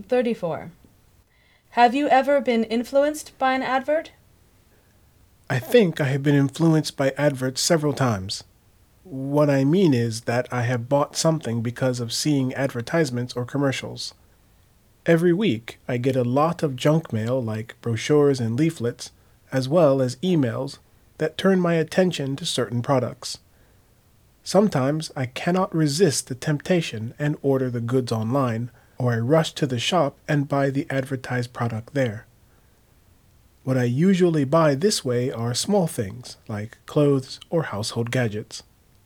34. Have you ever been influenced by an advert? I think I have been influenced by adverts several times. What I mean is that I have bought something because of seeing advertisements or commercials. Every week, I get a lot of junk mail like brochures and leaflets, as well as emails that turn my attention to certain products. Sometimes I cannot resist the temptation and order the goods online, or I rush to the shop and buy the advertised product there. What I usually buy this way are small things like clothes or household gadgets.